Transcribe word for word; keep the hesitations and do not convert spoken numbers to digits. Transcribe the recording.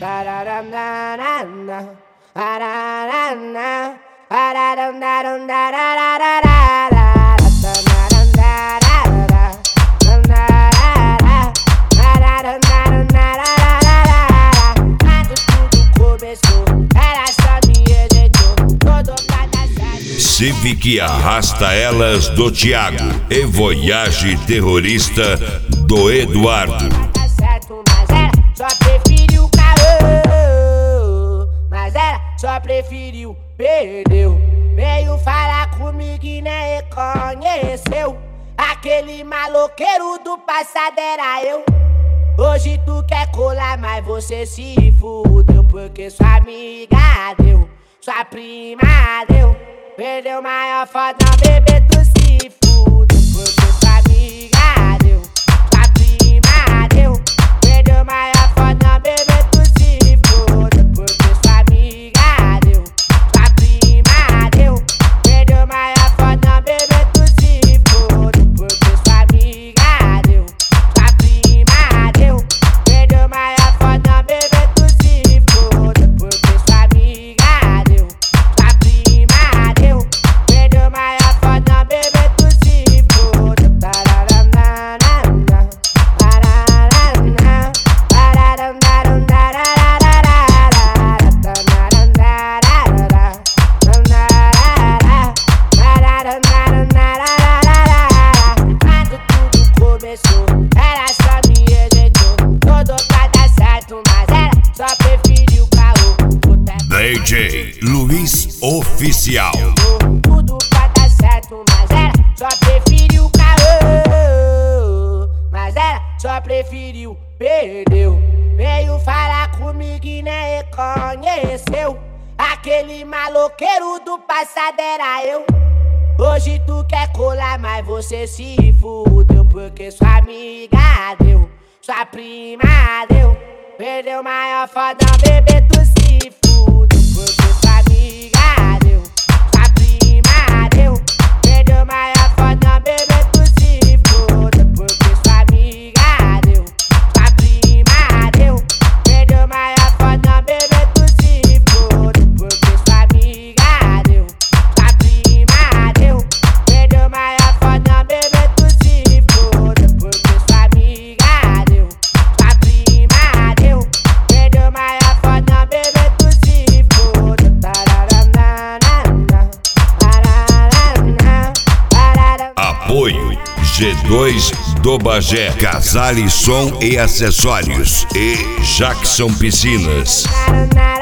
Civic Arrasta Elas do Thiago e Voyage Terrorista do Eduardo. Tá certo, mas ela só preferiu caô, mas ela só preferiu perdeu. Veio falar comigo e nem reconheceu. Aquele maloqueiro do passado era eu. Hoje tu quer colar, mas você se fudeu, porque sua amiga deu, sua prima deu. Perdeu maior foda, bebê, tu se fudeu, porque sua amiga deu, sua prima deu. Perdeu maior foda, bebê, tu se fudeu, porque sua amiga deu, sua prima deu. Perdeu maior foda, bebê, tu se fudeu, porque sua amiga deu, sua prima deu. Perdeu maior foda, bebê, tu se fudeu, porque sua amiga deu, sua prima deu. Perdeu maior foda, bebê, tu se fudeu. Quando tudo começou, ela só me rejeitou. Todo pra dar certo, mas ela só preferiu caô. D J Luiz Oficial. Tudo pra dar certo, mas ela só preferiu caô, mas ela só preferiu perdeu. Veio falar comigo e nem reconheceu. Aquele maloqueiro do passado era eu. Hoje tu quer colar, mas você se fudeu, porque sua amiga deu, sua prima deu. Perdeu maior foda, bebê, tu se fudeu, porque sua amiga deu, sua prima deu. Perdeu maior foda, bebê, tu se fudeu, porque sua amiga deu, sua prima deu. Perdeu maior foda, bebê, tu se fudeu, porque sua amiga deu, sua prima deu. Perdeu maior foda, bebê, tu se fudeu, porque sua amiga deu, sua prima deu. Perdeu maior foda, bebê, tu se fudeu. Apoio G dois do Bagé, Casale Som e Acessórios e Jackson Piscinas.